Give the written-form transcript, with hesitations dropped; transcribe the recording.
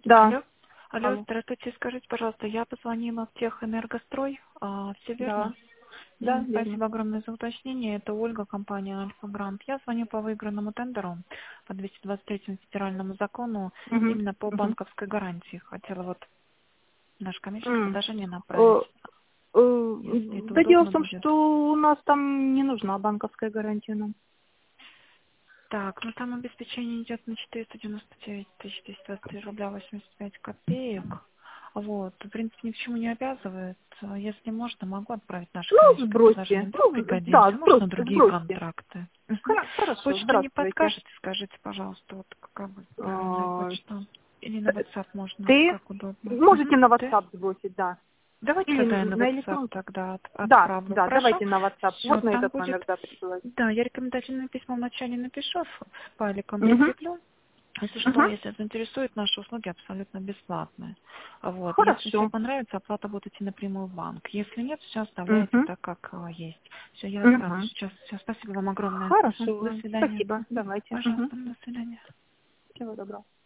Да. Алло. Алло, Алло. здравствуйте. Скажите, пожалуйста, я позвонила в Техэнергострой. Все Да. верно? Да, верно. Спасибо огромное за уточнение. Это Ольга, компания Альфа Грант. Я звоню по выигранному тендеру по 223 федеральному закону Угу. именно по Угу. банковской гарантии. Хотела вот наше коммерческое М. предложение Э, направить, если это Да дело в удобно том, будет. что у нас там не нужна банковская гарантия нам. Так, ну там обеспечение идет на 499 223 рубля 85 копеек. Вот, в принципе, ни к чему не обязывает. Если можно, могу отправить наше Ну, коммерческое сбросьте. предложение. Вдруг Ну, да, пригодимся. Может, на сбросьте, другие сбросьте. контракты. Мгм. Хорошо, Почту не здравствуйте. подскажете, скажите, пожалуйста, вот какая будет правильная А, почта? Или на WhatsApp можно, Ты как удобно. можете Мгм. на Ты? WhatsApp сбросить, да. Давайте Или тогда я на на WhatsApp электронку. тогда Да, отправлю. да, Хорошо? давайте на WhatsApp. Все, Вот на там этот будет, номер, да, присылайте. да, я рекомендательное письмо вначале напишу, с файликом Угу. прикреплю. Если что, Угу. если заинтересует, наши услуги абсолютно бесплатные. Вот. Если все Хорошо. понравится, оплата будет идти напрямую в банк. Если нет, все оставляете Угу. так, как есть. Все, я сразу Угу. сейчас. Все, спасибо вам огромное. Мгм. До Хорошо. свидания. Спасибо. Мгм. Давайте. Угу. Пожалуйста, до свидания. Всего доброго.